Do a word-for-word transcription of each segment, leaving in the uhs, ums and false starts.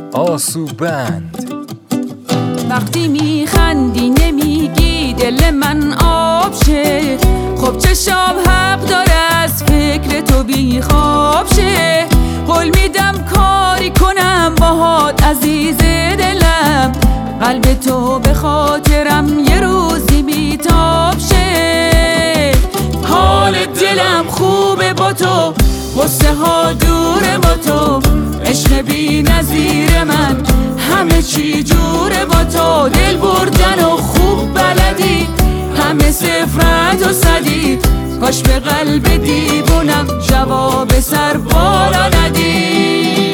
آسو بند. وقتی میخندی نمیگی دل من آب شه، خب چشام حق داره از فکر تو بیخواب شه. قول میدم کاری کنم باهات عزیز دلم، قلب تو به خاطرم یه روزی بیتاب شه. حال دلم خوبه با تو، غصه ها دوره با تو، عشق بی نظیر من همه چی جوره با تو. دل بردن و خوب بلدی، همه صفرت و صدی، کاش به قلب دیوونم جواب سر بالا ندی.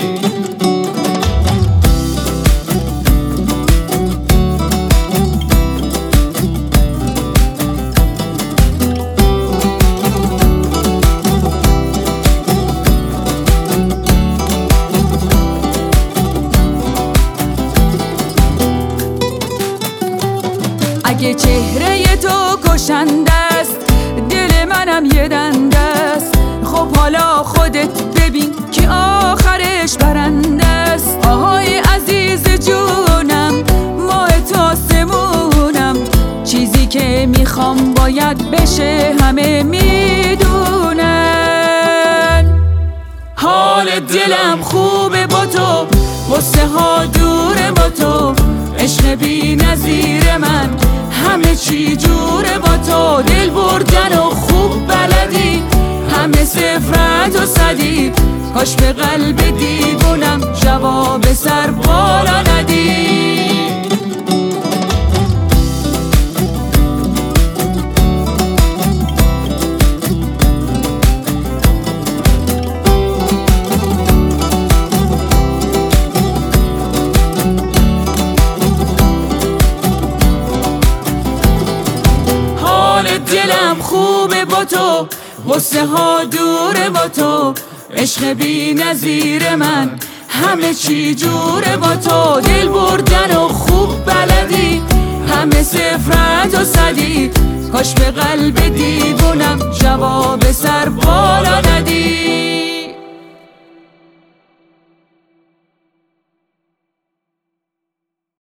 اگه چهره تو کشنده است، دل منم یه دنده است. خب حالا خودت ببین که آخرش برنده است. آهای عزیز جونم، ماه تاسمونم، چیزی که میخوام باید بشه همه میدونن. حال دلم خوبه با تو، غصه ها دوره با تو، عشق بی نظیر من همه چی جوره با تو. دل بردن و خوب بلدی، همه صفرت و صدی، کاش به قلب دیوونم جواب سر بالا ندی. دلم خوبه با تو، غصه ها دوره با تو، عشق بی نظیر من همه چی جوره با تو. دل بردن و خوب بلدی، همه صفرت و صدی، کاش به قلب دیوونم جواب سر بالا